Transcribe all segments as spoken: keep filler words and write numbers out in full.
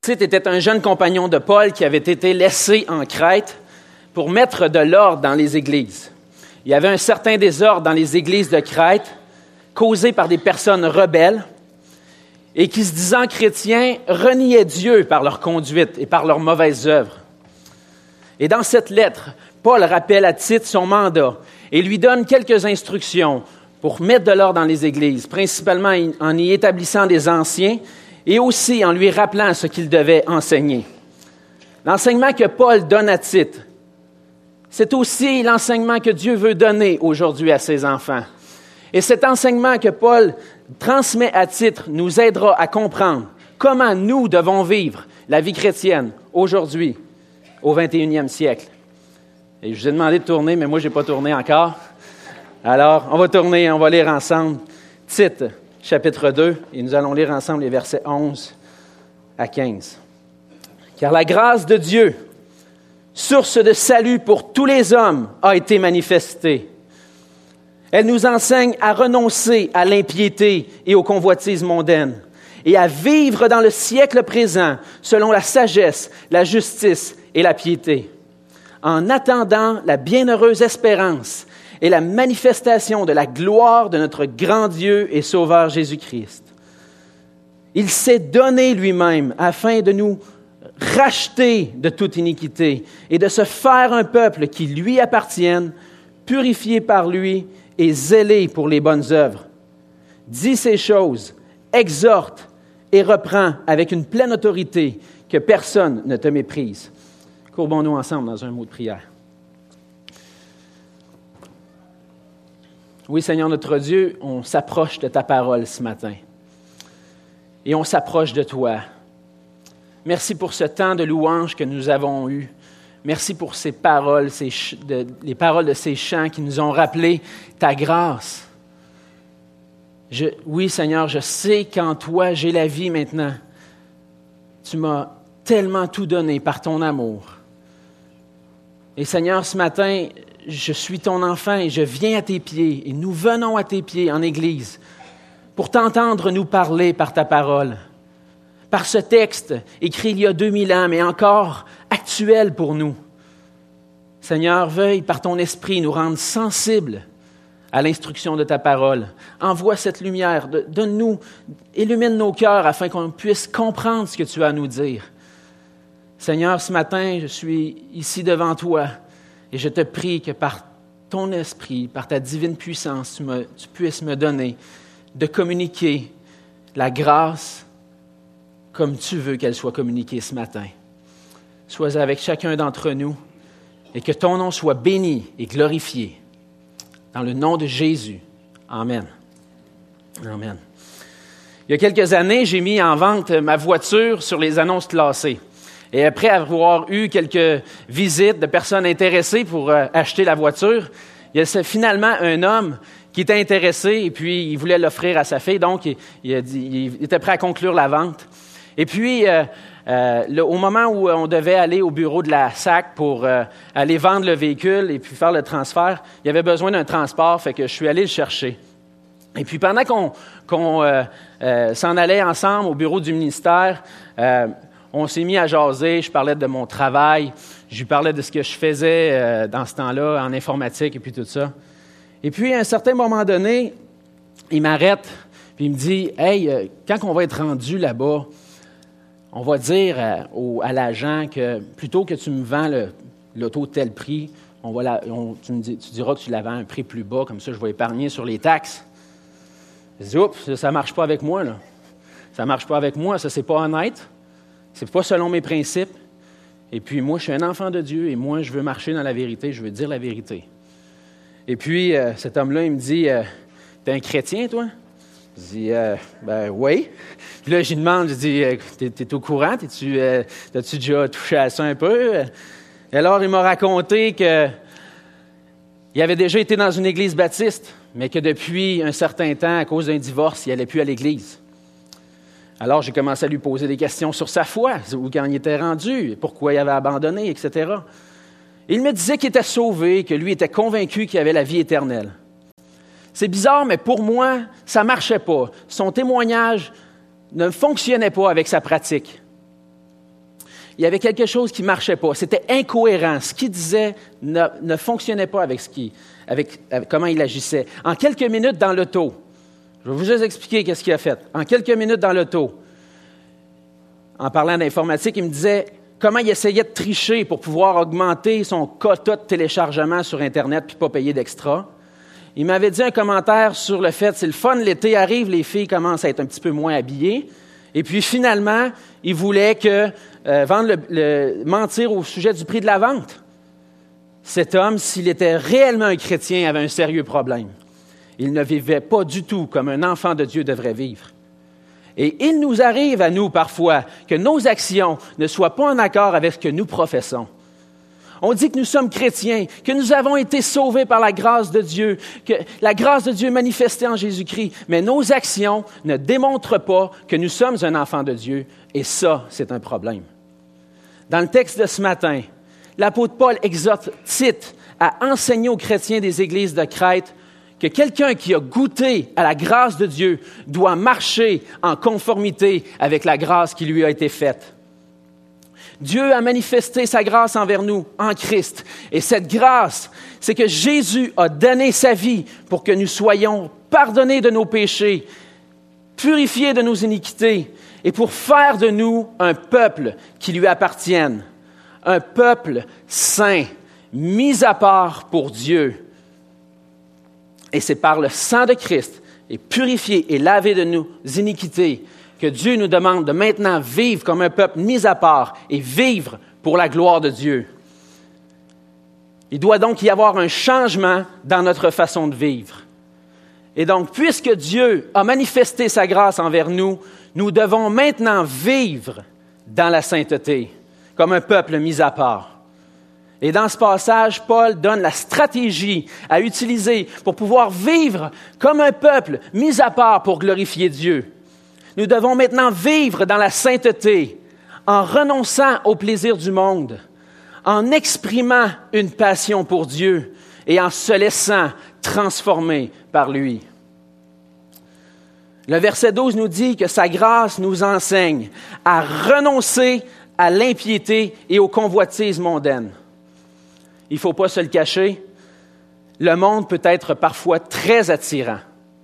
Tite était un jeune compagnon de Paul qui avait été laissé en Crète pour mettre de l'ordre dans les églises. Il y avait un certain désordre dans les églises de Crète, causé par des personnes rebelles et qui, se disant chrétiens, reniaient Dieu par leur conduite et par leurs mauvaises œuvres. Et dans cette lettre, Paul rappelle à Tite son mandat et lui donne quelques instructions pour mettre de l'ordre dans les églises, principalement en y établissant des anciens et aussi en lui rappelant ce qu'il devait enseigner. L'enseignement que Paul donne à Tite, c'est aussi l'enseignement que Dieu veut donner aujourd'hui à ses enfants. Et cet enseignement que Paul transmet à Tite nous aidera à comprendre comment nous devons vivre la vie chrétienne aujourd'hui, au vingt et unième siècle. Et je vous ai demandé de tourner, mais moi, je n'ai pas tourné encore. Alors, on va tourner, on va lire ensemble Tite, chapitre deux, et nous allons lire ensemble les versets onze à quinze. « Car la grâce de Dieu, source de salut pour tous les hommes, a été manifestée. Elle nous enseigne à renoncer à l'impiété et aux convoitises mondaines et à vivre dans le siècle présent selon la sagesse, la justice et la piété, en attendant la bienheureuse espérance et la manifestation de la gloire de notre grand Dieu et Sauveur Jésus-Christ. Il s'est donné lui-même afin de nous racheter de toute iniquité et de se faire un peuple qui lui appartienne, purifié par lui et zélé pour les bonnes œuvres. Dis ces choses, exhorte et reprend avec une pleine autorité que personne ne te méprise. » Courbons-nous ensemble dans un mot de prière. Oui, Seigneur notre Dieu, on s'approche de ta parole ce matin. Et on s'approche de toi. Merci pour ce temps de louange que nous avons eu. Merci pour ces paroles, ces ch- de, les paroles de ces chants qui nous ont rappelé ta grâce. Je, oui, Seigneur, je sais qu'en toi, j'ai la vie maintenant. Tu m'as tellement tout donné par ton amour. Et Seigneur, ce matin, je suis ton enfant et je viens à tes pieds et nous venons à tes pieds en Église pour t'entendre nous parler par ta parole, par ce texte écrit il y a deux mille ans, mais encore actuel pour nous. Seigneur, veuille par ton esprit nous rendre sensibles à l'instruction de ta parole. Envoie cette lumière, donne-nous, illumine nos cœurs afin qu'on puisse comprendre ce que tu as à nous dire. Seigneur, ce matin, je suis ici devant toi et je te prie que par ton esprit, par ta divine puissance, tu, me, tu puisses me donner de communiquer la grâce comme tu veux qu'elle soit communiquée ce matin. Sois avec chacun d'entre nous et que ton nom soit béni et glorifié. Dans le nom de Jésus. Amen. Amen. Il y a quelques années, j'ai mis en vente ma voiture sur les annonces classées. Et après avoir eu quelques visites de personnes intéressées pour euh, acheter la voiture, il y a finalement un homme qui était intéressé et puis il voulait l'offrir à sa fille. Donc, il, il, a dit, il était prêt à conclure la vente. Et puis, euh, euh, le, au moment où on devait aller au bureau de la S A C pour euh, aller vendre le véhicule et puis faire le transfert, il y avait besoin d'un transport, fait que je suis allé le chercher. Et puis, pendant qu'on, qu'on euh, euh, s'en allait ensemble au bureau du ministère, euh, on s'est mis à jaser, je parlais de mon travail, je lui parlais de ce que je faisais euh, dans ce temps-là, en informatique et puis tout ça. Et puis, à un certain moment donné, il m'arrête, puis il me dit « Hey, euh, quand on va être rendu là-bas, on va dire à, au, à l'agent que plutôt que tu me vends le, l'auto de tel prix, on va la, on, tu, me dis, tu diras que tu la vends à un prix plus bas, comme ça je vais épargner sur les taxes. » Je dis « Oups, ça ne marche pas avec moi, là. Ça ne marche pas avec moi, ça, c'est pas honnête. C'est pas selon mes principes. Et puis, moi, je suis un enfant de Dieu et moi, je veux marcher dans la vérité, je veux dire la vérité. » Et puis, euh, cet homme-là, il me dit euh, « T'es un chrétien, toi? » Je dis euh, « Ben oui. » Puis là, je lui demande, je dis euh, « T'es, t'es au courant? T'es-tu, euh, t'as-tu déjà touché à ça un peu? » Et alors, il m'a raconté que il avait déjà été dans une église baptiste, mais que depuis un certain temps, à cause d'un divorce, il n'allait plus à l'église. Alors, j'ai commencé à lui poser des questions sur sa foi, où quand il était rendu, pourquoi il avait abandonné, et cetera. Et il me disait qu'il était sauvé, que lui était convaincu qu'il avait la vie éternelle. C'est bizarre, mais pour moi, ça ne marchait pas. Son témoignage ne fonctionnait pas avec sa pratique. il y avait quelque chose qui ne marchait pas. C'était incohérent. Ce qu'il disait ne, ne fonctionnait pas avec, ce qui, avec, avec comment il agissait. En quelques minutes dans l'auto, je vais vous juste expliquer qu'est-ce qu'il a fait. En quelques minutes dans l'auto, en parlant d'informatique, il me disait comment il essayait de tricher pour pouvoir augmenter son quota de téléchargement sur Internet puis pas payer d'extra. Il m'avait dit un commentaire sur le fait, c'est le fun, l'été arrive, les filles commencent à être un petit peu moins habillées. Et puis finalement, il voulait que euh, vendre le, le, mentir au sujet du prix de la vente. Cet homme, s'il était réellement un chrétien, avait un sérieux problème. Il ne vivait pas du tout comme un enfant de Dieu devrait vivre. Et il nous arrive à nous parfois que nos actions ne soient pas en accord avec ce que nous professons. On dit que nous sommes chrétiens, que nous avons été sauvés par la grâce de Dieu, que la grâce de Dieu est manifestée en Jésus-Christ, mais nos actions ne démontrent pas que nous sommes un enfant de Dieu, et ça, c'est un problème. Dans le texte de ce matin, l'apôtre Paul exhorte Tite à enseigner aux chrétiens des églises de Crète que quelqu'un qui a goûté à la grâce de Dieu doit marcher en conformité avec la grâce qui lui a été faite. Dieu a manifesté sa grâce envers nous en Christ. Et cette grâce, c'est que Jésus a donné sa vie pour que nous soyons pardonnés de nos péchés, purifiés de nos iniquités, et pour faire de nous un peuple qui lui appartienne, un peuple saint, mis à part pour Dieu. Et c'est par le sang de Christ, et purifié et lavé de nos iniquités, que Dieu nous demande de maintenant vivre comme un peuple mis à part et vivre pour la gloire de Dieu. Il doit donc y avoir un changement dans notre façon de vivre. Et donc, puisque Dieu a manifesté sa grâce envers nous, nous devons maintenant vivre dans la sainteté, comme un peuple mis à part. Et dans ce passage, Paul donne la stratégie à utiliser pour pouvoir vivre comme un peuple mis à part pour glorifier Dieu. Nous devons maintenant vivre dans la sainteté, en renonçant au plaisir du monde, en exprimant une passion pour Dieu et en se laissant transformer par lui. Le verset douze nous dit que sa grâce nous enseigne à renoncer à l'impiété et aux convoitises mondaines. Il ne faut pas se le cacher, le monde peut être parfois très attirant.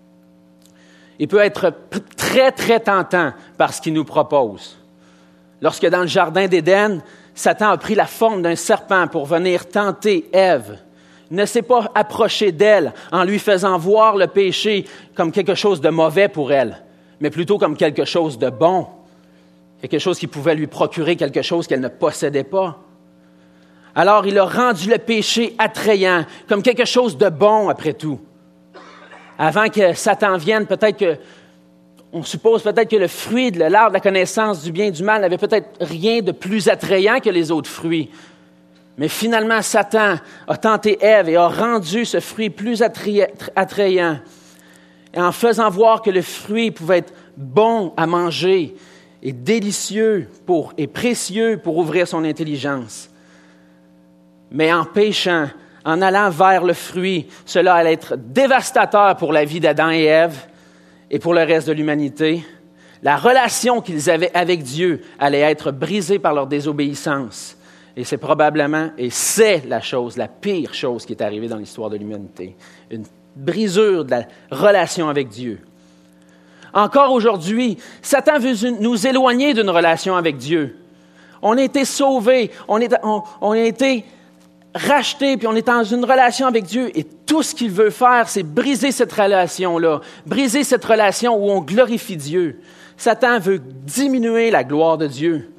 Il peut être très, très tentant par ce qu'il nous propose. Lorsque dans le jardin d'Éden, Satan a pris la forme d'un serpent pour venir tenter Ève, ne s'est pas approché d'elle en lui faisant voir le péché comme quelque chose de mauvais pour elle, mais plutôt comme quelque chose de bon, quelque chose qui pouvait lui procurer quelque chose qu'elle ne possédait pas. Alors il a rendu le péché attrayant, comme quelque chose de bon après tout. Avant que Satan vienne, peut-être que, on suppose peut-être que le fruit de l'arbre de la connaissance du bien et du mal n'avait peut-être rien de plus attrayant que les autres fruits. Mais finalement, Satan a tenté Ève et a rendu ce fruit plus attrayant. Et en faisant voir que le fruit pouvait être bon à manger et délicieux pour, et précieux pour ouvrir son intelligence. Mais en péchant, en allant vers le fruit, cela allait être dévastateur pour la vie d'Adam et Ève et pour le reste de l'humanité. La relation qu'ils avaient avec Dieu allait être brisée par leur désobéissance. Et c'est probablement, et c'est la chose, la pire chose qui est arrivée dans l'histoire de l'humanité. Une brisure de la relation avec Dieu. Encore aujourd'hui, Satan veut nous éloigner d'une relation avec Dieu. On a été sauvés, on, est, on, on a été racheté, puis on est dans une relation avec Dieu, et tout ce qu'il veut faire, c'est briser cette relation-là, briser cette relation où on glorifie Dieu. Satan veut diminuer la gloire de Dieu.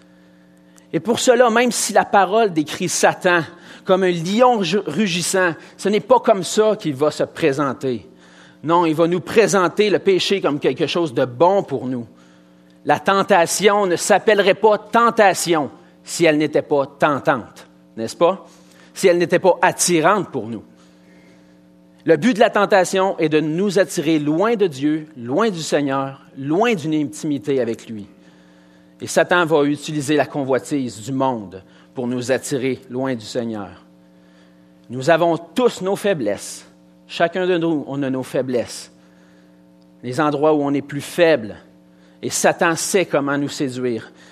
Et pour cela, même si la parole décrit Satan comme un lion rugissant, ce n'est pas comme ça qu'il va se présenter. Non, il va nous présenter le péché comme quelque chose de bon pour nous. La tentation ne s'appellerait pas tentation si elle n'était pas tentante, n'est-ce pas? Si elle n'était pas attirante pour nous. Le but de la tentation est de nous attirer loin de Dieu, loin du Seigneur, loin d'une intimité avec lui. Et Satan va utiliser la convoitise du monde pour nous attirer loin du Seigneur. Nous avons tous nos faiblesses. Chacun de nous, on a nos faiblesses. Les endroits où on est plus faible. Et Satan sait comment nous séduire.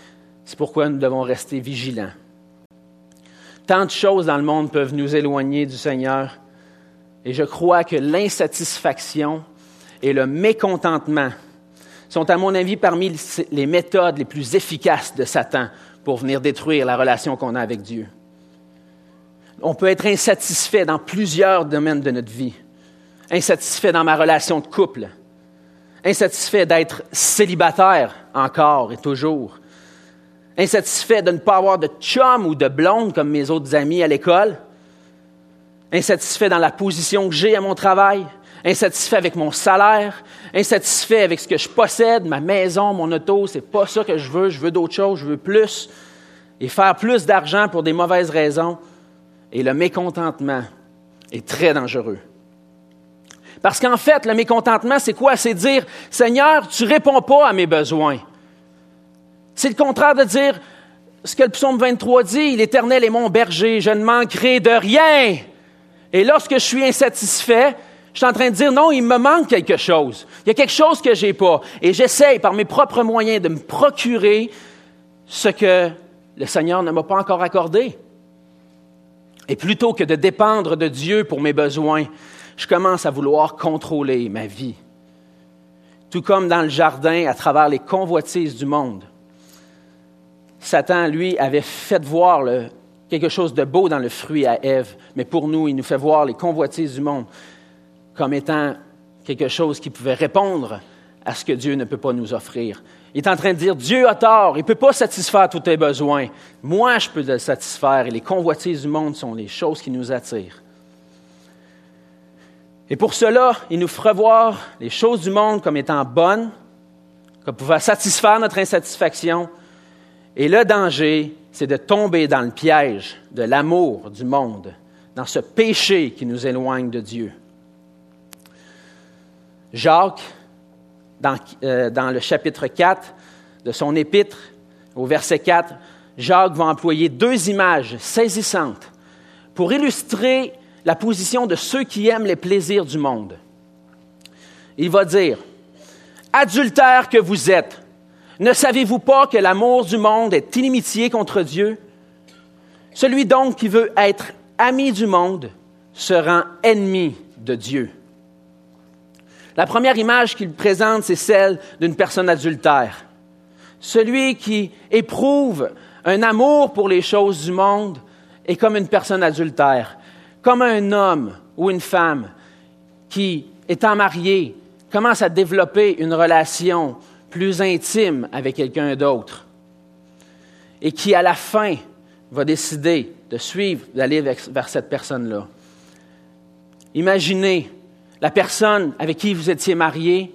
C'est pourquoi nous devons rester vigilants. Tant de choses dans le monde peuvent nous éloigner du Seigneur. Et je crois que l'insatisfaction et le mécontentement sont, à mon avis, parmi les méthodes les plus efficaces de Satan pour venir détruire la relation qu'on a avec Dieu. On peut être insatisfait dans plusieurs domaines de notre vie. Insatisfait dans ma relation de couple. Insatisfait d'être célibataire encore et toujours. Insatisfait de ne pas avoir de chum ou de blonde comme mes autres amis à l'école. Insatisfait dans la position que j'ai à mon travail. Insatisfait avec mon salaire. Insatisfait avec ce que je possède, ma maison, mon auto. C'est pas ça que je veux. Je veux d'autres choses. Je veux plus. Et faire plus d'argent pour des mauvaises raisons. Et le mécontentement est très dangereux. Parce qu'en fait, le mécontentement, c'est quoi? C'est dire, Seigneur, tu ne réponds pas à mes besoins. C'est le contraire de dire ce que le psaume vingt-trois dit, l'Éternel est mon berger, je ne manquerai de rien. Et lorsque je suis insatisfait, je suis en train de dire, non, il me manque quelque chose. Il y a quelque chose que je n'ai pas. Et j'essaye, par mes propres moyens, de me procurer ce que le Seigneur ne m'a pas encore accordé. Et plutôt que de dépendre de Dieu pour mes besoins, je commence à vouloir contrôler ma vie. Tout comme dans le jardin, à travers les convoitises du monde. Satan, lui, avait fait voir le, quelque chose de beau dans le fruit à Ève, mais pour nous, il nous fait voir les convoitises du monde comme étant quelque chose qui pouvait répondre à ce que Dieu ne peut pas nous offrir. Il est en train de dire, Dieu a tort, il ne peut pas satisfaire tous tes besoins. Moi, je peux le satisfaire, et les convoitises du monde sont les choses qui nous attirent. Et pour cela, il nous fera voir les choses du monde comme étant bonnes, comme pouvant satisfaire notre insatisfaction. Et le danger, c'est de tomber dans le piège de l'amour du monde, dans ce péché qui nous éloigne de Dieu. Jacques, dans, euh, dans le chapitre quatre de son épître, au verset quatre, Jacques va employer deux images saisissantes pour illustrer la position de ceux qui aiment les plaisirs du monde. Il va dire, « Adultères que vous êtes, ne savez-vous pas que l'amour du monde est inimitié contre Dieu? Celui donc qui veut être ami du monde se rend ennemi de Dieu. » La première image qu'il présente, c'est celle d'une personne adultère. Celui qui éprouve un amour pour les choses du monde est comme une personne adultère, comme un homme ou une femme qui, étant marié, commence à développer une relation plus intime avec quelqu'un d'autre et qui, à la fin, va décider de suivre, d'aller vers cette personne-là. Imaginez, la personne avec qui vous étiez marié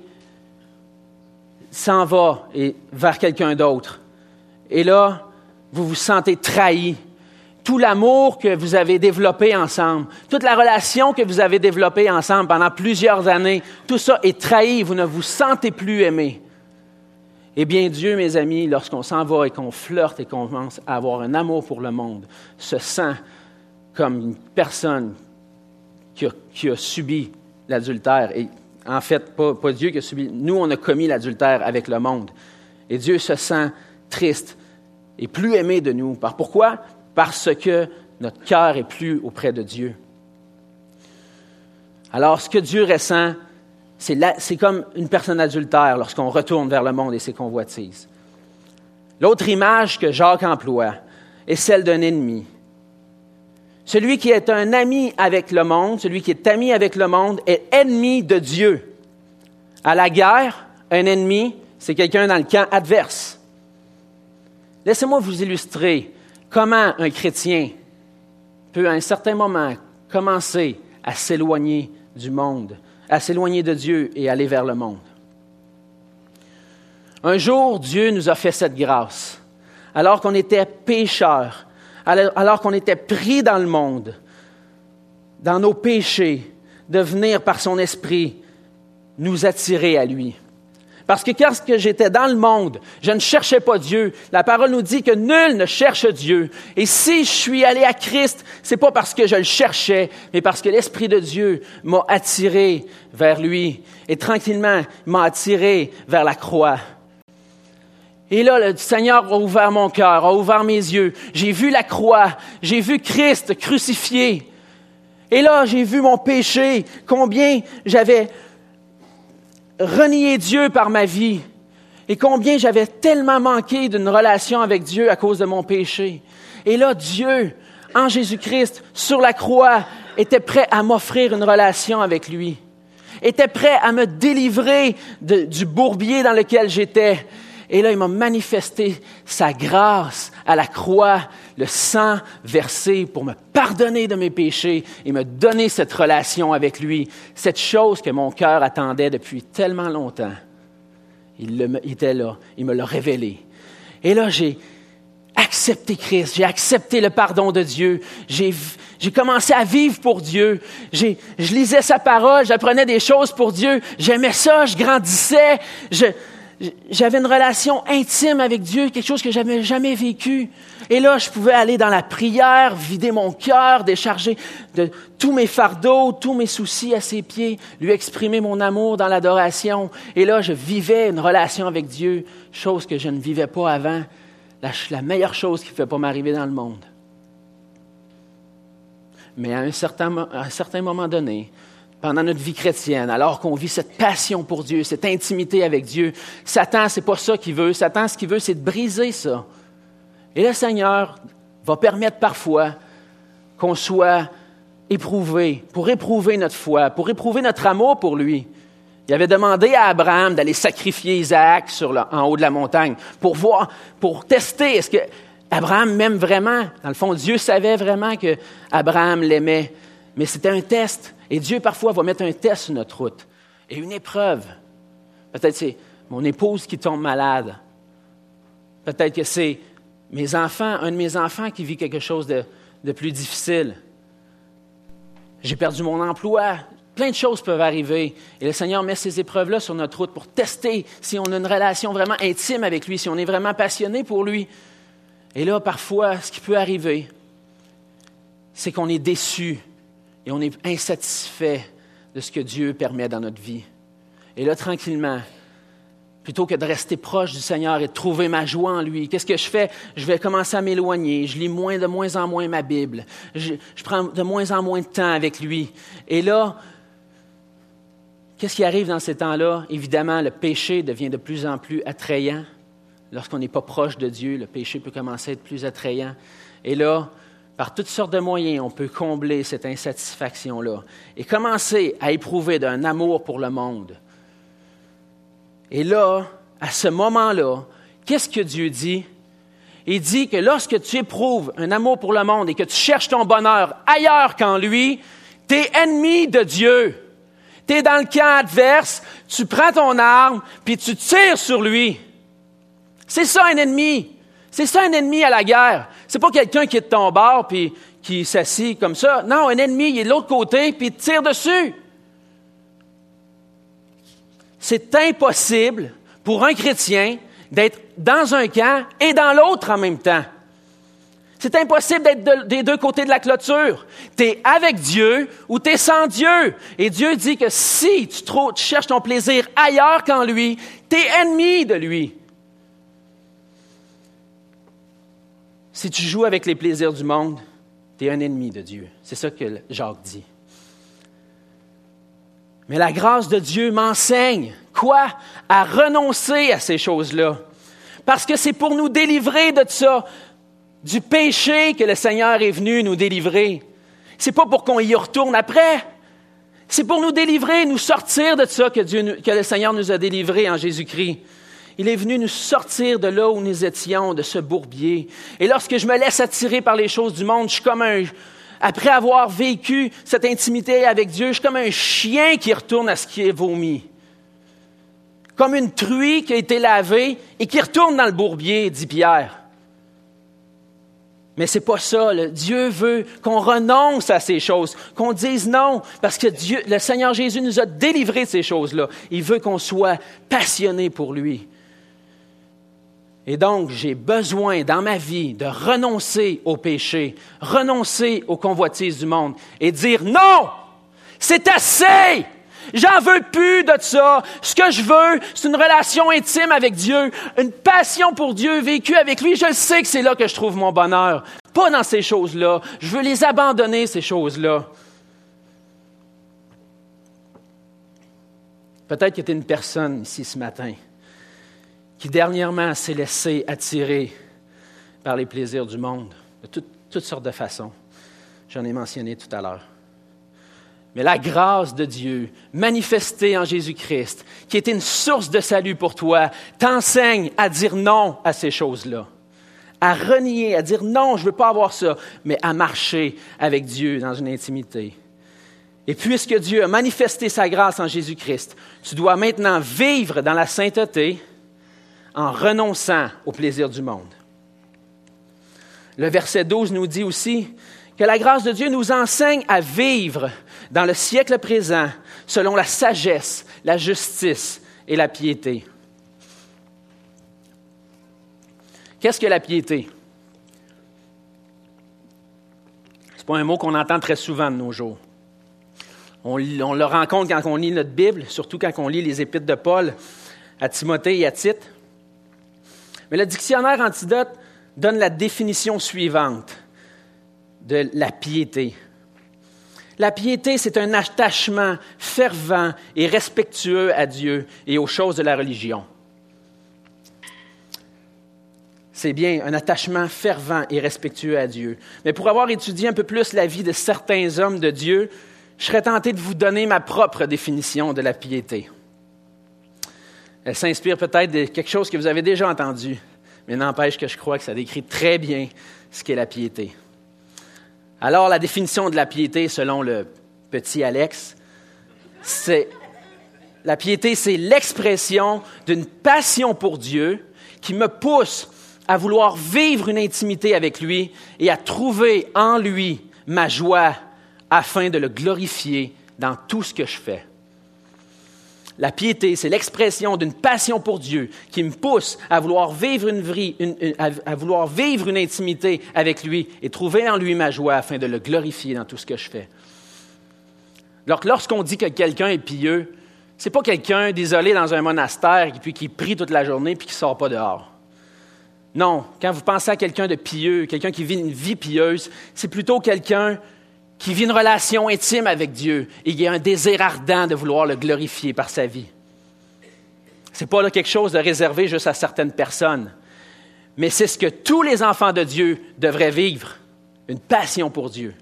s'en va et, vers quelqu'un d'autre. Et là, vous vous sentez trahi. Tout l'amour que vous avez développé ensemble, toute la relation que vous avez développée ensemble pendant plusieurs années, tout ça est trahi, vous ne vous sentez plus aimé. Eh bien, Dieu, mes amis, lorsqu'on s'en va et qu'on flirte et qu'on commence à avoir un amour pour le monde, se sent comme une personne qui a, qui a subi l'adultère. Et en fait, pas, pas Dieu qui a subi, nous, on a commis l'adultère avec le monde. Et Dieu se sent triste et plus aimé de nous. Pourquoi? Parce que notre cœur est plus auprès de Dieu. Alors, ce que Dieu ressent, c'est, la, c'est comme une personne adultère lorsqu'on retourne vers le monde et ses convoitises. L'autre image que Jacques emploie est celle d'un ennemi. Celui qui est un ami avec le monde, celui qui est ami avec le monde, est ennemi de Dieu. À la guerre, un ennemi, c'est quelqu'un dans le camp adverse. Laissez-moi vous illustrer comment un chrétien peut, à un certain moment, commencer à s'éloigner du monde, à s'éloigner de Dieu et aller vers le monde. Un jour, Dieu nous a fait cette grâce, alors qu'on était pécheurs, alors qu'on était pris dans le monde, dans nos péchés, de venir par son esprit nous attirer à lui. Parce que quand j'étais dans le monde, je ne cherchais pas Dieu. La parole nous dit que nul ne cherche Dieu. Et si je suis allé à Christ, c'est pas parce que je le cherchais, mais parce que l'Esprit de Dieu m'a attiré vers lui. Et tranquillement, il m'a attiré vers la croix. Et là, le Seigneur a ouvert mon cœur, a ouvert mes yeux. J'ai vu la croix, j'ai vu Christ crucifié. Et là, j'ai vu mon péché, combien j'avais renié Dieu par ma vie et combien j'avais tellement manqué d'une relation avec Dieu à cause de mon péché. Et là, Dieu, en Jésus-Christ, sur la croix, était prêt à m'offrir une relation avec lui, était prêt à me délivrer de, du bourbier dans lequel j'étais. Et là, il m'a manifesté sa grâce à la croix, le sang versé pour me pardonner de mes péchés et me donner cette relation avec lui, cette chose que mon cœur attendait depuis tellement longtemps. Il, le, il était là, il me l'a révélé. Et là, j'ai accepté Christ, j'ai accepté le pardon de Dieu, j'ai, j'ai commencé à vivre pour Dieu, j'ai, je lisais sa parole, j'apprenais des choses pour Dieu, j'aimais ça, je grandissais, je... J'avais une relation intime avec Dieu, quelque chose que je n'avais jamais vécu. Et là, je pouvais aller dans la prière, vider mon cœur, décharger de tous mes fardeaux, tous mes soucis à ses pieds, lui exprimer mon amour dans l'adoration. Et là, je vivais une relation avec Dieu, chose que je ne vivais pas avant, la, la meilleure chose qui ne pouvait pas m'arriver dans le monde. Mais à un certain, à un certain moment donné, pendant notre vie chrétienne, alors qu'on vit cette passion pour Dieu, cette intimité avec Dieu, Satan, c'est pas ça qu'il veut. Satan, ce qu'il veut, c'est de briser ça. Et le Seigneur va permettre parfois qu'on soit éprouvé, pour éprouver notre foi, pour éprouver notre amour pour lui. Il avait demandé à Abraham d'aller sacrifier Isaac sur le, en haut de la montagne pour voir, pour tester, est-ce que Abraham m'aime vraiment? Dans le fond, Dieu savait vraiment que Abraham l'aimait, mais c'était un test. Et Dieu, parfois, va mettre un test sur notre route et une épreuve. Peut-être que c'est mon épouse qui tombe malade. Peut-être que c'est mes enfants, un de mes enfants qui vit quelque chose de, de plus difficile. J'ai perdu mon emploi. Plein de choses peuvent arriver. Et le Seigneur met ces épreuves-là sur notre route pour tester si on a une relation vraiment intime avec lui, si on est vraiment passionné pour lui. Et là, parfois, ce qui peut arriver, c'est qu'on est déçu. Et on est insatisfait de ce que Dieu permet dans notre vie. Et là, tranquillement, plutôt que de rester proche du Seigneur et de trouver ma joie en lui, qu'est-ce que je fais? Je vais commencer à m'éloigner. Je lis moins, de moins en moins ma Bible. Je, je prends de moins en moins de temps avec lui. Et là, qu'est-ce qui arrive dans ces temps-là? Évidemment, le péché devient de plus en plus attrayant. Lorsqu'on n'est pas proche de Dieu, le péché peut commencer à être plus attrayant. Et là, par toutes sortes de moyens, on peut combler cette insatisfaction-là et commencer à éprouver d'un amour pour le monde. Et là, à ce moment-là, qu'est-ce que Dieu dit? Il dit que lorsque tu éprouves un amour pour le monde et que tu cherches ton bonheur ailleurs qu'en lui, tu es ennemi de Dieu. Tu es dans le camp adverse, tu prends ton arme, puis tu tires sur lui. C'est ça un ennemi. C'est ça un ennemi à la guerre. C'est pas quelqu'un qui est de ton bord puis qui s'assit comme ça. Non, un ennemi, il est de l'autre côté puis il te tire dessus. C'est impossible pour un chrétien d'être dans un camp et dans l'autre en même temps. C'est impossible d'être de, des deux côtés de la clôture. Tu es avec Dieu ou tu es sans Dieu. Et Dieu dit que si tu, trou- tu cherches ton plaisir ailleurs qu'en lui, tu es ennemi de lui. Si tu joues avec les plaisirs du monde, tu es un ennemi de Dieu. C'est ça que Jacques dit. Mais la grâce de Dieu m'enseigne, quoi? À renoncer à ces choses-là. Parce que c'est pour nous délivrer de ça, du péché que le Seigneur est venu nous délivrer. C'est pas pour qu'on y retourne après. C'est pour nous délivrer, nous sortir de ça que, Dieu, que le Seigneur nous a délivrés en Jésus-Christ. Il est venu nous sortir de là où nous étions, de ce bourbier. Et lorsque je me laisse attirer par les choses du monde, je suis comme un... Après avoir vécu cette intimité avec Dieu, je suis comme un chien qui retourne à ce qui est vomi. Comme une truie qui a été lavée et qui retourne dans le bourbier, dit Pierre. Mais c'est pas ça. Là. Dieu veut qu'on renonce à ces choses, qu'on dise non, parce que Dieu, le Seigneur Jésus nous a délivrés de ces choses-là. Il veut qu'on soit passionné pour lui. Et donc, j'ai besoin dans ma vie de renoncer au péché, renoncer aux convoitises du monde et dire non, c'est assez! J'en veux plus de ça. Ce que je veux, c'est une relation intime avec Dieu, une passion pour Dieu vécue avec lui. Je sais que c'est là que je trouve mon bonheur. Pas dans ces choses-là. Je veux les abandonner, ces choses-là. Peut-être que tu es une personne ici ce matin qui dernièrement s'est laissée attirer par les plaisirs du monde, de tout, toutes sortes de façons. J'en ai mentionné tout à l'heure. Mais la grâce de Dieu, manifestée en Jésus-Christ, qui est une source de salut pour toi, t'enseigne à dire non à ces choses-là, à renier, à dire non, je ne veux pas avoir ça, mais à marcher avec Dieu dans une intimité. Et puisque Dieu a manifesté sa grâce en Jésus-Christ, tu dois maintenant vivre dans la sainteté en renonçant au plaisir du monde. Le verset douze nous dit aussi que la grâce de Dieu nous enseigne à vivre dans le siècle présent selon la sagesse, la justice et la piété. Qu'est-ce que la piété? Ce n'est pas un mot qu'on entend très souvent de nos jours. On, on le rencontre quand on lit notre Bible, surtout quand on lit les épîtres de Paul à Timothée et à Tite. Mais le dictionnaire Antidote donne la définition suivante de la piété. La piété, c'est un attachement fervent et respectueux à Dieu et aux choses de la religion. C'est bien un attachement fervent et respectueux à Dieu. Mais pour avoir étudié un peu plus la vie de certains hommes de Dieu, je serais tenté de vous donner ma propre définition de la piété. Elle s'inspire peut-être de quelque chose que vous avez déjà entendu, mais n'empêche que je crois que ça décrit très bien ce qu'est la piété. Alors, la définition de la piété, selon le petit Alex, c'est la piété, c'est l'expression d'une passion pour Dieu qui me pousse à vouloir vivre une intimité avec lui et à trouver en lui ma joie afin de le glorifier dans tout ce que je fais. La piété, c'est l'expression d'une passion pour Dieu qui me pousse à vouloir vivre une vie, une, une, à, à vouloir vivre une intimité avec lui et trouver en lui ma joie afin de le glorifier dans tout ce que je fais. Donc, lorsqu'on dit que quelqu'un est pieux, c'est pas quelqu'un d'isolé dans un monastère et puis qui prie toute la journée puis qui sort pas dehors. Non, quand vous pensez à quelqu'un de pieux, quelqu'un qui vit une vie pieuse, c'est plutôt quelqu'un qui vit une relation intime avec Dieu et qui a un désir ardent de vouloir le glorifier par sa vie. Ce n'est pas là quelque chose de réservé juste à certaines personnes, mais c'est ce que tous les enfants de Dieu devraient vivre, une passion pour Dieu.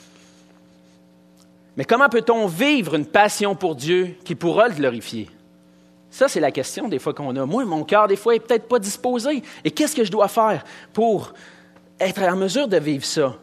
Mais comment peut-on vivre une passion pour Dieu qui pourra le glorifier? Ça, c'est la question des fois qu'on a. Moi, mon cœur, des fois, n'est peut-être pas disposé. Et qu'est-ce que je dois faire pour être en mesure de vivre ça?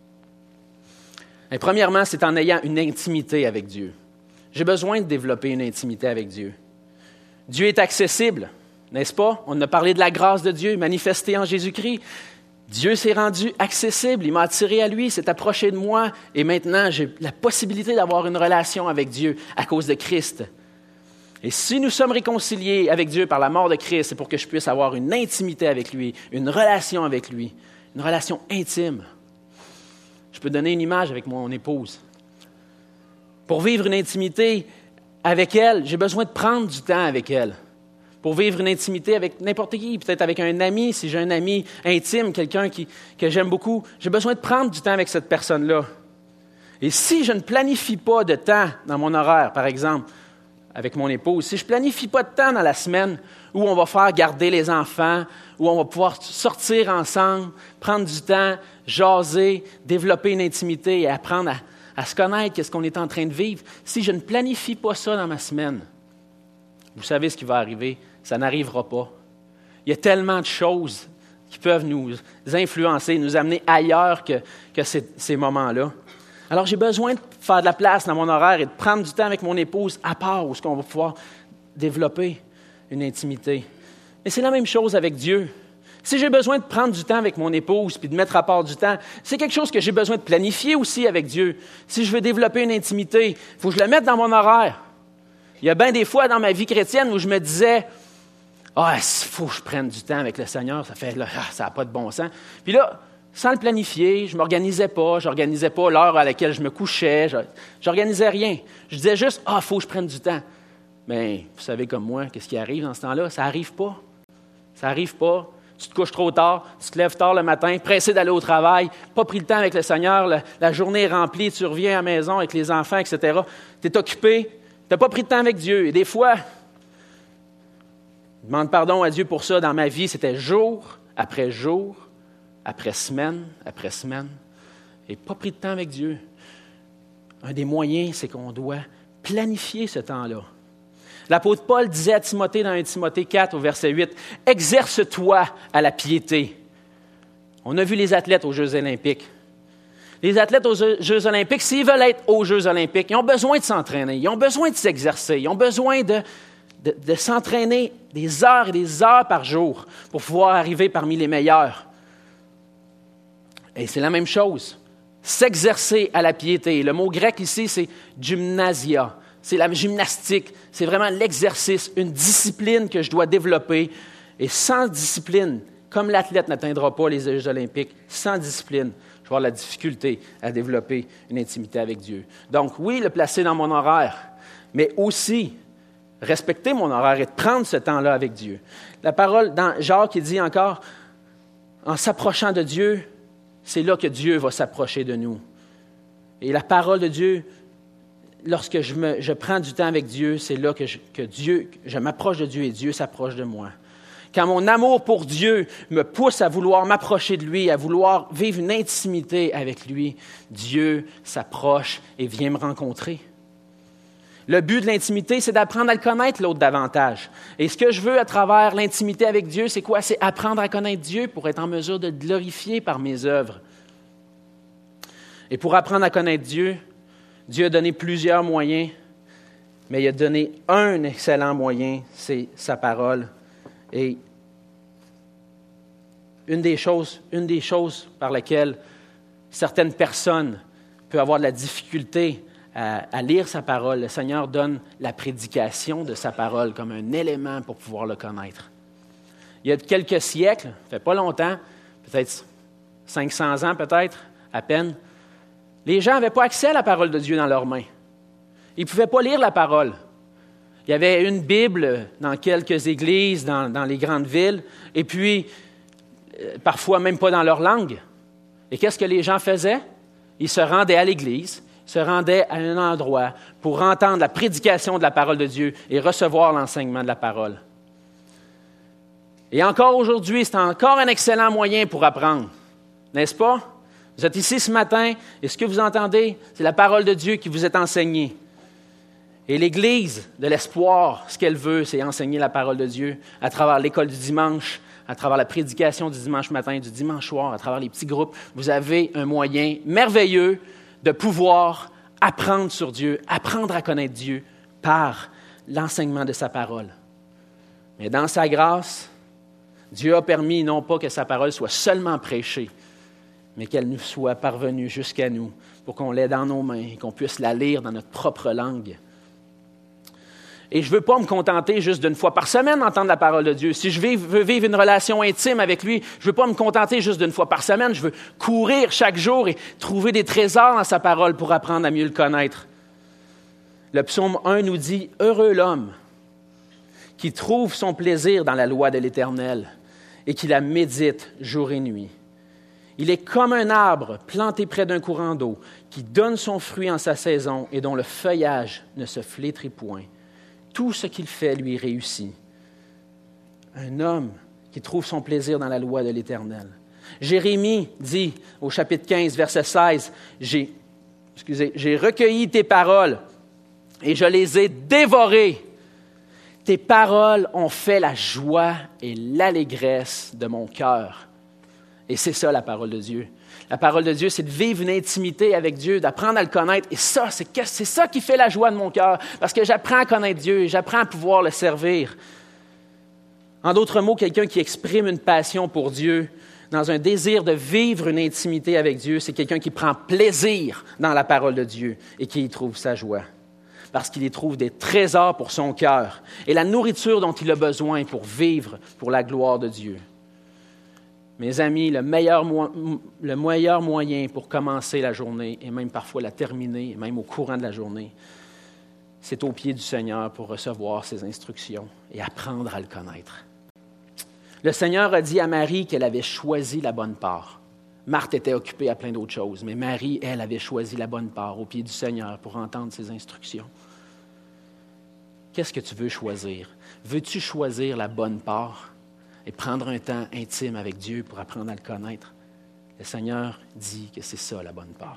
Et premièrement, c'est en ayant une intimité avec Dieu. J'ai besoin de développer une intimité avec Dieu. Dieu est accessible, n'est-ce pas? On a parlé de la grâce de Dieu manifestée en Jésus-Christ. Dieu s'est rendu accessible, il m'a attiré à lui, s'est approché de moi, et maintenant j'ai la possibilité d'avoir une relation avec Dieu à cause de Christ. Et si nous sommes réconciliés avec Dieu par la mort de Christ, c'est pour que je puisse avoir une intimité avec lui, une relation avec lui, une relation intime. Je peux donner une image avec mon épouse. Pour vivre une intimité avec elle, j'ai besoin de prendre du temps avec elle. Pour vivre une intimité avec n'importe qui, peut-être avec un ami, si j'ai un ami intime, quelqu'un qui, que j'aime beaucoup, j'ai besoin de prendre du temps avec cette personne-là. Et si je ne planifie pas de temps dans mon horaire, par exemple, avec mon épouse, si je ne planifie pas de temps dans la semaine où on va faire garder les enfants, où on va pouvoir sortir ensemble, prendre du temps, jaser, développer une intimité et apprendre à, à se connaître, qu'est-ce qu'on est en train de vivre, si je ne planifie pas ça dans ma semaine, vous savez ce qui va arriver, ça n'arrivera pas. Il y a tellement de choses qui peuvent nous influencer, nous amener ailleurs que, que ces, ces moments-là. Alors, j'ai besoin de faire de la place dans mon horaire et de prendre du temps avec mon épouse à part où on va pouvoir développer une intimité. Mais c'est la même chose avec Dieu. Si j'ai besoin de prendre du temps avec mon épouse puis de mettre à part du temps, c'est quelque chose que j'ai besoin de planifier aussi avec Dieu. Si je veux développer une intimité, il faut que je le mette dans mon horaire. Il y a bien des fois dans ma vie chrétienne où je me disais « Ah, il faut que je prenne du temps avec le Seigneur, ça fait là, ça n'a pas de bon sens. » Puis là, sans le planifier. Je ne m'organisais pas, je n'organisais pas l'heure à laquelle je me couchais, je n'organisais rien. Je disais juste « Ah, il faut que je prenne du temps ». Mais vous savez comme moi, qu'est-ce qui arrive dans ce temps-là? Ça n'arrive pas. Ça n'arrive pas. Tu te couches trop tard, tu te lèves tard le matin, pressé d'aller au travail, pas pris le temps avec le Seigneur, la, la journée est remplie, tu reviens à la maison avec les enfants, et cetera. Tu es occupé, tu n'as pas pris de temps avec Dieu. Et des fois, je demande pardon à Dieu pour ça. Dans ma vie, c'était jour après jour, après semaine après semaine, et pas pris de temps avec Dieu. Un des moyens, c'est qu'on doit planifier ce temps-là. L'apôtre Paul disait à Timothée dans un Timothée quatre, au verset huit, « Exerce-toi à la piété. » On a vu les athlètes aux Jeux olympiques. Les athlètes aux Jeux olympiques, s'ils veulent être aux Jeux olympiques, ils ont besoin de s'entraîner, ils ont besoin de s'exercer, ils ont besoin de, de, de s'entraîner des heures et des heures par jour pour pouvoir arriver parmi les meilleurs. Et c'est la même chose. S'exercer à la piété. Le mot grec ici, c'est « gymnasia ». C'est la gymnastique, c'est vraiment l'exercice, une discipline que je dois développer. Et sans discipline, comme l'athlète n'atteindra pas les Jeux olympiques, sans discipline, je vais avoir la difficulté à développer une intimité avec Dieu. Donc oui, le placer dans mon horaire, mais aussi respecter mon horaire et prendre ce temps-là avec Dieu. La parole dans Jacques, il dit encore, en s'approchant de Dieu, c'est là que Dieu va s'approcher de nous. Et la parole de Dieu, lorsque je, me, je prends du temps avec Dieu, c'est là que, je, que Dieu, je m'approche de Dieu et Dieu s'approche de moi. Quand mon amour pour Dieu me pousse à vouloir m'approcher de lui, à vouloir vivre une intimité avec lui, Dieu s'approche et vient me rencontrer. Le but de l'intimité, c'est d'apprendre à le connaître l'autre davantage. Et ce que je veux à travers l'intimité avec Dieu, c'est quoi? C'est apprendre à connaître Dieu pour être en mesure de le glorifier par mes œuvres. Et pour apprendre à connaître Dieu, Dieu a donné plusieurs moyens, mais il a donné un excellent moyen, c'est sa parole. Et une des choses, une des choses par lesquelles certaines personnes peuvent avoir de la difficulté à, à lire sa parole, le Seigneur donne la prédication de sa parole comme un élément pour pouvoir le connaître. Il y a quelques siècles, ça fait pas longtemps, peut-être cinq cents ans peut-être, à peine, les gens n'avaient pas accès à la parole de Dieu dans leurs mains. Ils ne pouvaient pas lire la parole. Il y avait une Bible dans quelques églises, dans, dans les grandes villes, et puis euh, parfois même pas dans leur langue. Et qu'est-ce que les gens faisaient? Ils se rendaient à l'église, ils se rendaient à un endroit pour entendre la prédication de la parole de Dieu et recevoir l'enseignement de la parole. Et encore aujourd'hui, c'est encore un excellent moyen pour apprendre, n'est-ce pas? Vous êtes ici ce matin et ce que vous entendez, c'est la parole de Dieu qui vous est enseignée. Et l'Église de l'espoir, ce qu'elle veut, c'est enseigner la parole de Dieu à travers l'école du dimanche, à travers la prédication du dimanche matin, du dimanche soir, à travers les petits groupes. Vous avez un moyen merveilleux de pouvoir apprendre sur Dieu, apprendre à connaître Dieu par l'enseignement de sa parole. Mais dans sa grâce, Dieu a permis non pas que sa parole soit seulement prêchée, mais qu'elle nous soit parvenue jusqu'à nous pour qu'on l'ait dans nos mains et qu'on puisse la lire dans notre propre langue. Et je ne veux pas me contenter juste d'une fois par semaine d'entendre la parole de Dieu. Si je veux vivre une relation intime avec lui, je ne veux pas me contenter juste d'une fois par semaine. Je veux courir chaque jour et trouver des trésors dans sa parole pour apprendre à mieux le connaître. Le psaume un nous dit « Heureux l'homme qui trouve son plaisir dans la loi de l'Éternel et qui la médite jour et nuit. Il est comme un arbre planté près d'un courant d'eau qui donne son fruit en sa saison et dont le feuillage ne se flétrit point. Tout ce qu'il fait lui réussit. Un homme qui trouve son plaisir dans la loi de l'Éternel. » Jérémie dit au chapitre quinze, verset seize, j'ai, excusez, « J'ai recueilli tes paroles et je les ai dévorées. Tes paroles ont fait la joie et l'allégresse de mon cœur. » Et c'est ça la parole de Dieu. La parole de Dieu, c'est de vivre une intimité avec Dieu, d'apprendre à le connaître. Et ça, c'est, c'est ça qui fait la joie de mon cœur, parce que j'apprends à connaître Dieu et j'apprends à pouvoir le servir. En d'autres mots, quelqu'un qui exprime une passion pour Dieu, dans un désir de vivre une intimité avec Dieu, c'est quelqu'un qui prend plaisir dans la parole de Dieu et qui y trouve sa joie, parce qu'il y trouve des trésors pour son cœur et la nourriture dont il a besoin pour vivre pour la gloire de Dieu. Mes amis, le meilleur, mo- le meilleur moyen pour commencer la journée, et même parfois la terminer, et même au courant de la journée, c'est au pied du Seigneur pour recevoir ses instructions et apprendre à le connaître. Le Seigneur a dit à Marie qu'elle avait choisi la bonne part. Marthe était occupée à plein d'autres choses, mais Marie, elle, avait choisi la bonne part au pied du Seigneur pour entendre ses instructions. Qu'est-ce que tu veux choisir? Veux-tu choisir la bonne part et prendre un temps intime avec Dieu pour apprendre à le connaître? Le Seigneur dit que c'est ça, la bonne part.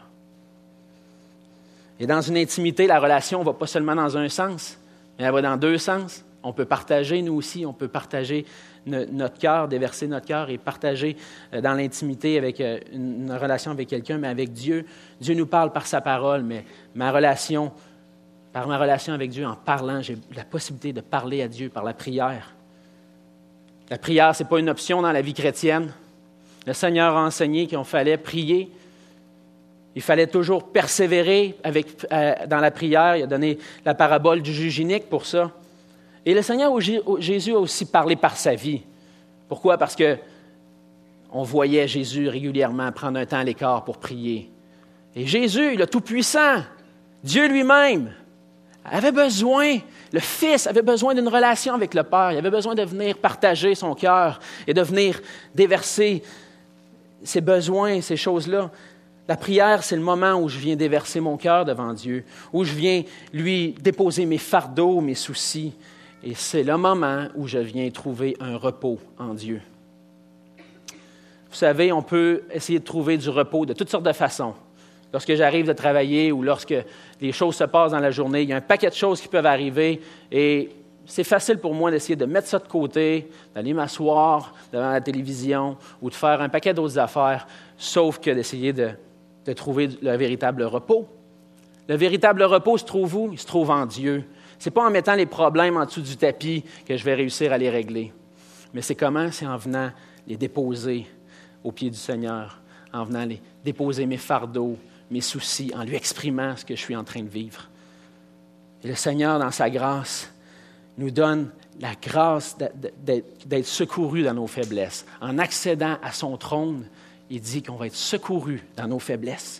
Et dans une intimité, la relation ne va pas seulement dans un sens, mais elle va dans deux sens. On peut partager, nous aussi, on peut partager no- notre cœur, déverser notre cœur et partager euh, dans l'intimité avec euh, une, une relation avec quelqu'un, mais avec Dieu. Dieu nous parle par sa parole, mais ma relation, par ma relation avec Dieu, en parlant, j'ai la possibilité de parler à Dieu par la prière. La prière, ce n'est pas une option dans la vie chrétienne. Le Seigneur a enseigné qu'il fallait prier. Il fallait toujours persévérer avec, euh, dans la prière. Il a donné la parabole du juge inique pour ça. Et le Seigneur Jésus a aussi parlé par sa vie. Pourquoi? Parce qu'on voyait Jésus régulièrement prendre un temps à l'écart pour prier. Et Jésus, le Tout-Puissant, Dieu lui-même, avait besoin, le Fils avait besoin d'une relation avec le Père. Il avait besoin de venir partager son cœur et de venir déverser ses besoins, ces choses-là. La prière, c'est le moment où je viens déverser mon cœur devant Dieu, où je viens lui déposer mes fardeaux, mes soucis. Et c'est le moment où je viens trouver un repos en Dieu. Vous savez, on peut essayer de trouver du repos de toutes sortes de façons. Lorsque j'arrive de travailler ou lorsque les choses se passent dans la journée, il y a un paquet de choses qui peuvent arriver et c'est facile pour moi d'essayer de mettre ça de côté, d'aller m'asseoir devant la télévision ou de faire un paquet d'autres affaires, sauf que d'essayer de, de trouver le véritable repos. Le véritable repos se trouve où? Il se trouve en Dieu. Ce n'est pas en mettant les problèmes en dessous du tapis que je vais réussir à les régler. Mais c'est comment? C'est en venant les déposer aux pieds du Seigneur, en venant les déposer mes fardeaux, mes soucis, en lui exprimant ce que je suis en train de vivre. Et le Seigneur, dans sa grâce, nous donne la grâce d'être secouru dans nos faiblesses. En accédant à son trône, il dit qu'on va être secouru dans nos faiblesses.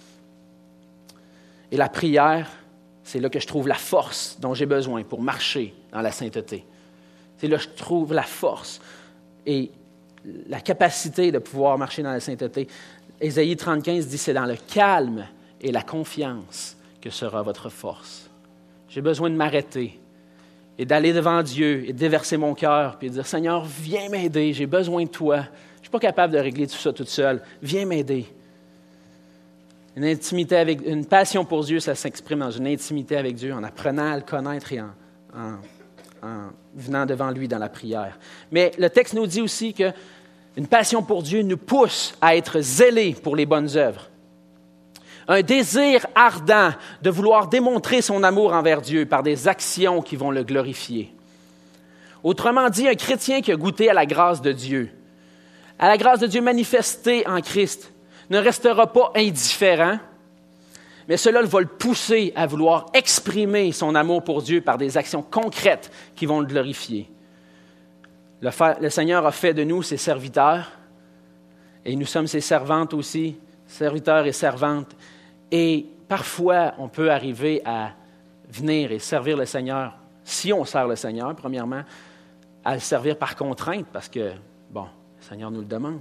Et la prière, c'est là que je trouve la force dont j'ai besoin pour marcher dans la sainteté. C'est là que je trouve la force et la capacité de pouvoir marcher dans la sainteté. Ésaïe trente-quinze dit, c'est dans le calme et la confiance que sera votre force. J'ai besoin de m'arrêter et d'aller devant Dieu et de déverser mon cœur puis de dire, Seigneur, viens m'aider, j'ai besoin de toi. Je ne suis pas capable de régler tout ça toute seule. Viens m'aider. Une intimité avec, une passion pour Dieu, ça s'exprime dans une intimité avec Dieu en apprenant à le connaître et en, en, en venant devant lui dans la prière. Mais le texte nous dit aussi que une passion pour Dieu nous pousse à être zélés pour les bonnes œuvres. Un désir ardent de vouloir démontrer son amour envers Dieu par des actions qui vont le glorifier. Autrement dit, un chrétien qui a goûté à la grâce de Dieu, à la grâce de Dieu manifestée en Christ, ne restera pas indifférent, mais cela va le pousser à vouloir exprimer son amour pour Dieu par des actions concrètes qui vont le glorifier. Le, fa- le Seigneur a fait de nous ses serviteurs, et nous sommes ses servantes aussi, serviteurs et servantes. Et parfois, on peut arriver à venir et servir le Seigneur, si on sert le Seigneur, premièrement, à le servir par contrainte, parce que, bon, le Seigneur nous le demande.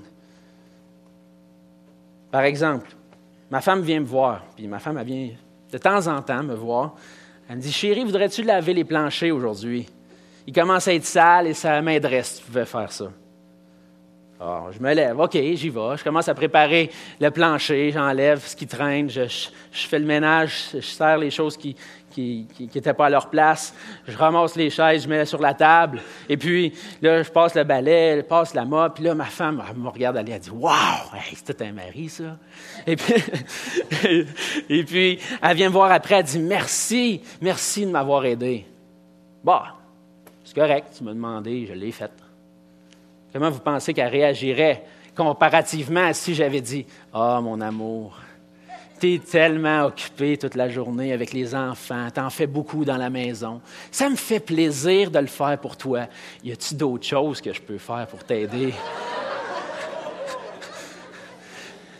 Par exemple, ma femme vient me voir, puis ma femme, elle vient de temps en temps me voir. Elle me dit, « Chérie, voudrais-tu laver les planchers aujourd'hui? Il commence à être sale et ça m'aiderait si tu pouvais faire ça. » Alors, je me lève, OK, j'y vais. Je commence à préparer le plancher, j'enlève ce qui traîne, je, je, je fais le ménage, je serre les choses qui qui n'étaient pas à leur place. Je ramasse les chaises, je mets sur la table. Et puis, là, je passe le balai, je passe la mop. Puis là, ma femme, elle me regarde aller, elle dit « Wow! Hey, c'est tout un mari, ça! » Et puis, et puis, elle vient me voir après, elle dit « Merci, merci de m'avoir aidé. » Bon, c'est correct, tu m'as demandé, je l'ai fait. Comment vous pensez qu'elle réagirait comparativement à si j'avais dit « Ah, oh, mon amour! » T'es tellement occupé toute la journée avec les enfants, t'en fais beaucoup dans la maison. Ça me fait plaisir de le faire pour toi. Y a-t-il d'autres choses que je peux faire pour t'aider?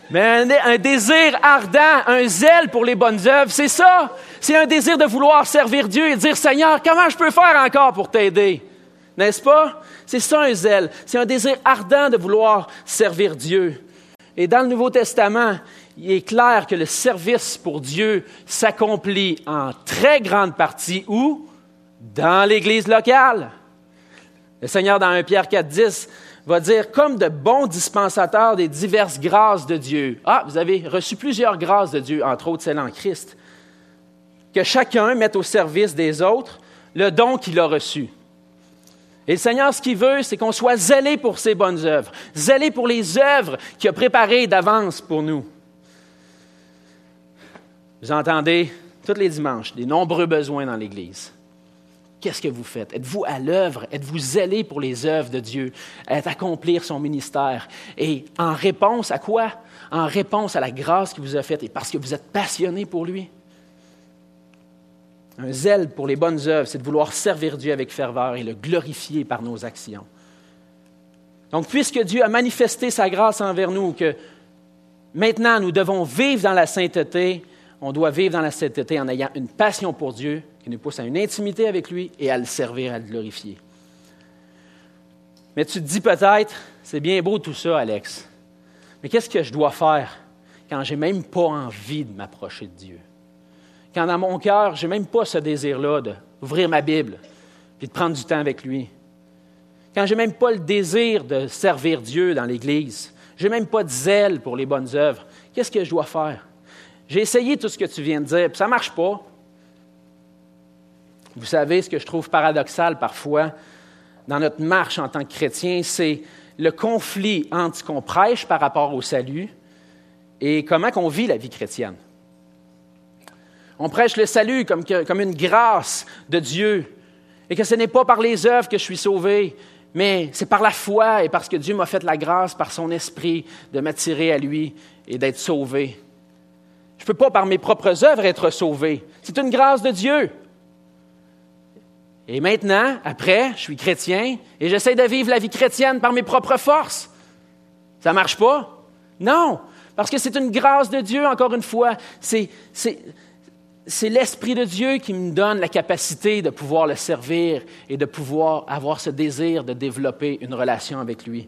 Mais un, un désir ardent, un zèle pour les bonnes œuvres, c'est ça. C'est un désir de vouloir servir Dieu et dire, Seigneur, comment je peux faire encore pour t'aider? N'est-ce pas? C'est ça un zèle. C'est un désir ardent de vouloir servir Dieu. Et dans le Nouveau Testament, il est clair que le service pour Dieu s'accomplit en très grande partie où? Dans l'Église locale. Le Seigneur, dans un Pierre quatre dix, va dire, comme de bons dispensateurs des diverses grâces de Dieu. Ah, vous avez reçu plusieurs grâces de Dieu, entre autres celle en Christ. Que chacun mette au service des autres le don qu'il a reçu. Et le Seigneur, ce qu'il veut, c'est qu'on soit zélé pour ses bonnes œuvres, zélé pour les œuvres qu'il a préparées d'avance pour nous. Vous entendez, tous les dimanches, des nombreux besoins dans l'Église. Qu'est-ce que vous faites? Êtes-vous à l'œuvre? Êtes-vous zélé pour les œuvres de Dieu, à accomplir son ministère? Et en réponse à quoi? En réponse à la grâce qu'il vous a faite et parce que vous êtes passionné pour lui. Un zèle pour les bonnes œuvres, c'est de vouloir servir Dieu avec ferveur et le glorifier par nos actions. Donc, puisque Dieu a manifesté sa grâce envers nous, que maintenant nous devons vivre dans la sainteté, on doit vivre dans la sainteté en ayant une passion pour Dieu qui nous pousse à une intimité avec lui et à le servir, à le glorifier. Mais tu te dis peut-être, c'est bien beau tout ça, Alex, mais qu'est-ce que je dois faire quand je n'ai même pas envie de m'approcher de Dieu? Quand dans mon cœur, je n'ai même pas ce désir-là d'ouvrir ma Bible et de prendre du temps avec lui. Quand je n'ai même pas le désir de servir Dieu dans l'Église. Je n'ai même pas de zèle pour les bonnes œuvres. Qu'est-ce que je dois faire? J'ai essayé tout ce que tu viens de dire, puis ça ne marche pas. Vous savez, ce que je trouve paradoxal parfois dans notre marche en tant que chrétien, c'est le conflit entre ce qu'on prêche par rapport au salut et comment on vit la vie chrétienne. On prêche le salut comme, que, comme une grâce de Dieu et que ce n'est pas par les œuvres que je suis sauvé, mais c'est par la foi et parce que Dieu m'a fait la grâce par son esprit de m'attirer à lui et d'être sauvé. Je ne peux pas par mes propres œuvres être sauvé. C'est une grâce de Dieu. Et maintenant, après, je suis chrétien et j'essaie de vivre la vie chrétienne par mes propres forces. Ça ne marche pas? Non, parce que c'est une grâce de Dieu, encore une fois. C'est... c'est C'est l'Esprit de Dieu qui me donne la capacité de pouvoir le servir et de pouvoir avoir ce désir de développer une relation avec lui.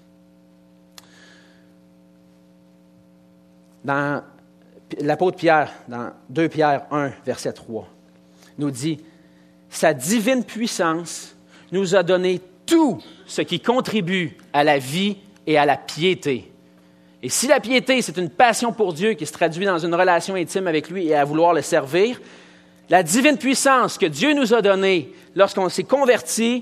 Dans l'apôtre Pierre, dans deux Pierre un, verset trois, nous dit « Sa divine puissance nous a donné tout ce qui contribue à la vie et à la piété. » Et si la piété, c'est une passion pour Dieu qui se traduit dans une relation intime avec lui et à vouloir le servir, la divine puissance que Dieu nous a donnée lorsqu'on s'est converti,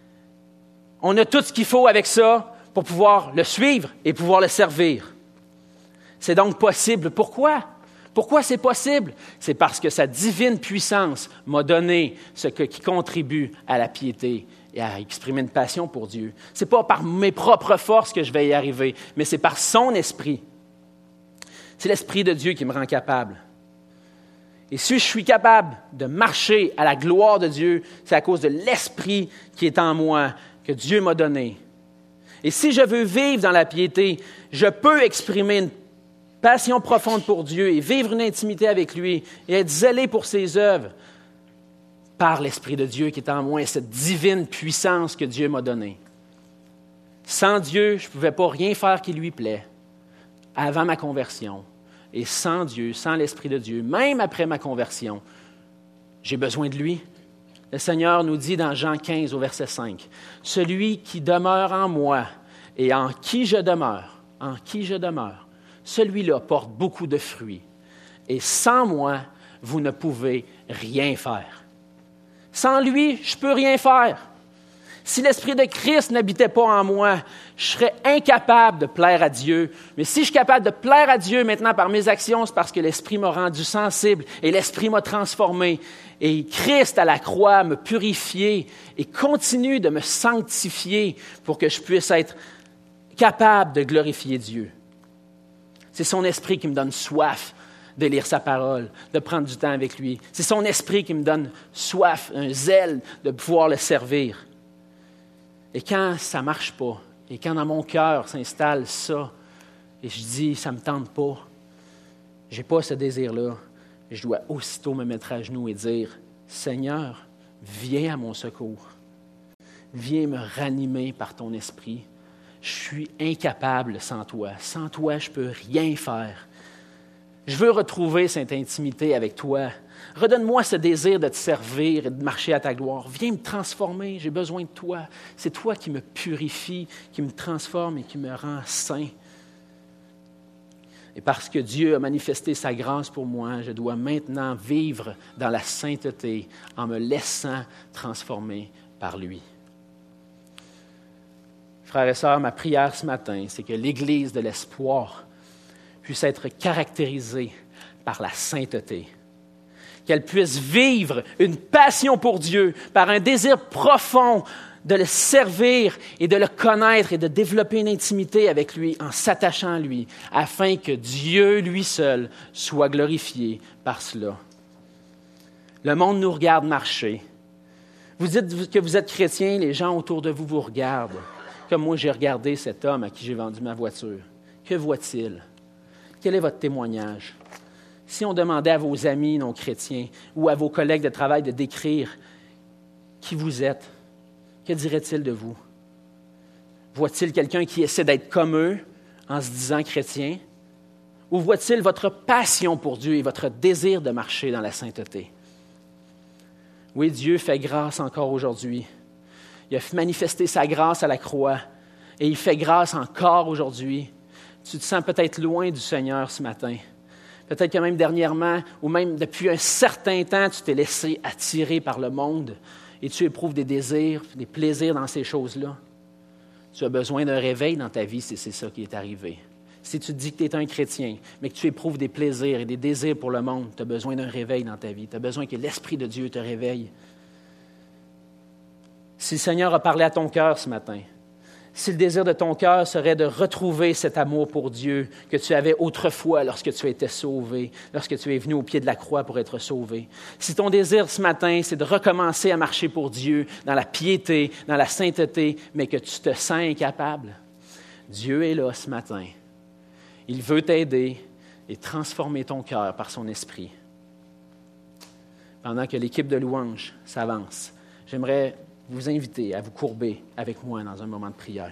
on a tout ce qu'il faut avec ça pour pouvoir le suivre et pouvoir le servir. C'est donc possible. Pourquoi? Pourquoi c'est possible? C'est parce que sa divine puissance m'a donné ce que, qui contribue à la piété et à exprimer une passion pour Dieu. Ce n'est pas par mes propres forces que je vais y arriver, mais c'est par son esprit. C'est l'Esprit de Dieu qui me rend capable. Et si je suis capable de marcher à la gloire de Dieu, c'est à cause de l'Esprit qui est en moi, que Dieu m'a donné. Et si je veux vivre dans la piété, je peux exprimer une passion profonde pour Dieu et vivre une intimité avec lui et être zélé pour ses œuvres, par l'Esprit de Dieu qui est en moi, cette divine puissance que Dieu m'a donnée. Sans Dieu, je ne pouvais pas rien faire qui lui plaît avant ma conversion. Et sans Dieu, sans l'Esprit de Dieu, même après ma conversion, j'ai besoin de lui. Le Seigneur nous dit dans Jean quinze au verset cinq, « Celui qui demeure en moi et en qui je demeure, en qui je demeure, celui-là porte beaucoup de fruits. Et sans moi, vous ne pouvez rien faire. » Sans lui, je ne peux rien faire. Si l'Esprit de Christ n'habitait pas en moi, je serais incapable de plaire à Dieu. Mais si je suis capable de plaire à Dieu maintenant par mes actions, c'est parce que l'Esprit m'a rendu sensible et l'Esprit m'a transformé. Et Christ à la croix m'a purifié et continue de me sanctifier pour que je puisse être capable de glorifier Dieu. C'est son Esprit qui me donne soif de lire sa parole, de prendre du temps avec lui. C'est son esprit qui me donne soif, un zèle de pouvoir le servir. Et quand ça ne marche pas, et quand dans mon cœur s'installe ça, et je dis, ça ne me tente pas, je n'ai pas ce désir-là, je dois aussitôt me mettre à genoux et dire, Seigneur, viens à mon secours. Viens me ranimer par ton esprit. Je suis incapable sans toi. Sans toi, je ne peux rien faire. Je veux retrouver cette intimité avec toi. Redonne-moi ce désir de te servir et de marcher à ta gloire. Viens me transformer, j'ai besoin de toi. C'est toi qui me purifie, qui me transforme et qui me rend saint. Et parce que Dieu a manifesté sa grâce pour moi, je dois maintenant vivre dans la sainteté en me laissant transformer par lui. Frères et sœurs, ma prière ce matin, c'est que l'Église de l'espoir puisse être caractérisée par la sainteté. Qu'elle puisse vivre une passion pour Dieu, par un désir profond de le servir et de le connaître et de développer une intimité avec lui en s'attachant à lui, afin que Dieu, lui seul, soit glorifié par cela. Le monde nous regarde marcher. Vous dites que vous êtes chrétien, les gens autour de vous vous regardent. Comme moi, j'ai regardé cet homme à qui j'ai vendu ma voiture. Que voit-il? Quel est votre témoignage? Si on demandait à vos amis non chrétiens ou à vos collègues de travail de décrire qui vous êtes, que dirait-il de vous? Voit-il quelqu'un qui essaie d'être comme eux en se disant chrétien? Ou voit-il votre passion pour Dieu et votre désir de marcher dans la sainteté? Oui, Dieu fait grâce encore aujourd'hui. Il a manifesté sa grâce à la croix et il fait grâce encore aujourd'hui. Tu te sens peut-être loin du Seigneur ce matin. Peut-être que même dernièrement, ou même depuis un certain temps, tu t'es laissé attirer par le monde et tu éprouves des désirs, des plaisirs dans ces choses-là. Tu as besoin d'un réveil dans ta vie si c'est ça qui est arrivé. Si tu te dis que tu es un chrétien, mais que tu éprouves des plaisirs et des désirs pour le monde, tu as besoin d'un réveil dans ta vie. Tu as besoin que l'Esprit de Dieu te réveille. Si le Seigneur a parlé à ton cœur ce matin, si le désir de ton cœur serait de retrouver cet amour pour Dieu que tu avais autrefois lorsque tu étais sauvé, lorsque tu es venu au pied de la croix pour être sauvé, si ton désir ce matin, c'est de recommencer à marcher pour Dieu dans la piété, dans la sainteté, mais que tu te sens incapable, Dieu est là ce matin. Il veut t'aider et transformer ton cœur par son esprit. Pendant que l'équipe de louanges s'avance, j'aimerais vous inviter à vous courber avec moi dans un moment de prière.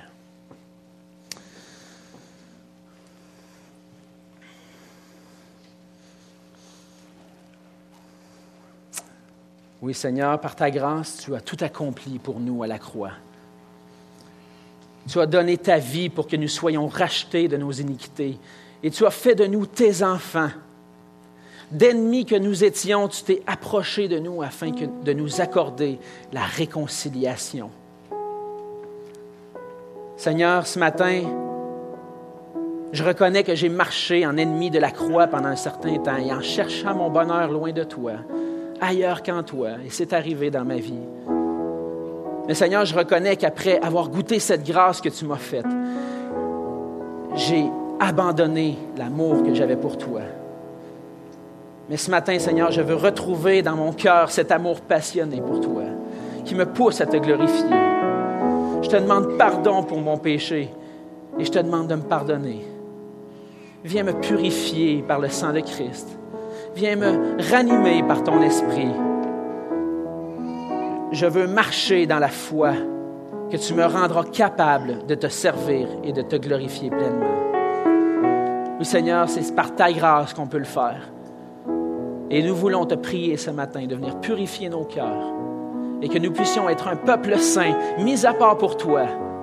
Oui, Seigneur, par ta grâce, tu as tout accompli pour nous à la croix. Tu as donné ta vie pour que nous soyons rachetés de nos iniquités. Et tu as fait de nous tes enfants. D'ennemis que nous étions, tu t'es approché de nous afin que, de nous accorder la réconciliation. Seigneur, ce matin, je reconnais que j'ai marché en ennemi de la croix pendant un certain temps et en cherchant mon bonheur loin de toi, ailleurs qu'en toi, et c'est arrivé dans ma vie. Mais Seigneur, je reconnais qu'après avoir goûté cette grâce que tu m'as faite, j'ai abandonné l'amour que j'avais pour toi. Mais ce matin, Seigneur, je veux retrouver dans mon cœur cet amour passionné pour toi, qui me pousse à te glorifier. Je te demande pardon pour mon péché et je te demande de me pardonner. Viens me purifier par le sang de Christ. Viens me ranimer par ton esprit. Je veux marcher dans la foi que tu me rendras capable de te servir et de te glorifier pleinement. Oui, Seigneur, c'est par ta grâce qu'on peut le faire. Et nous voulons te prier ce matin de venir purifier nos cœurs et que nous puissions être un peuple saint, mis à part pour toi.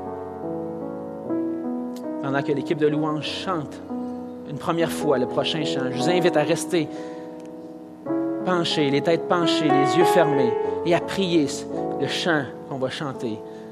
Pendant que l'équipe de louanges chante une première fois le prochain chant, je vous invite à rester penchés, les têtes penchées, les yeux fermés et à prier le chant qu'on va chanter